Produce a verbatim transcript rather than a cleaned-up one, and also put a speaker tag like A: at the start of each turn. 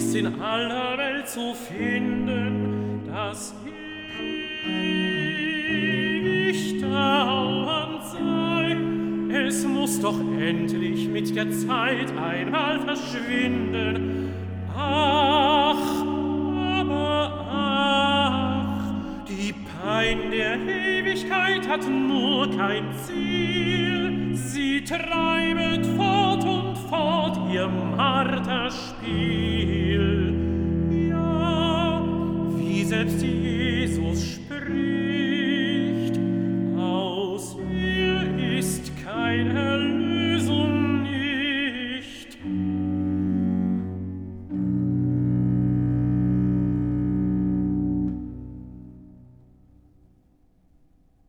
A: ist's in aller Welt zu finden, das ewig dauernd sei. Es muß doch endlich mit der Zeit einmal verschwinden. Ach, aber ach, die Pein der Ewigkeit hat nur kein Ziel. Sie treibet fort und fort ihr Marterspiel. Ja, wie selbst die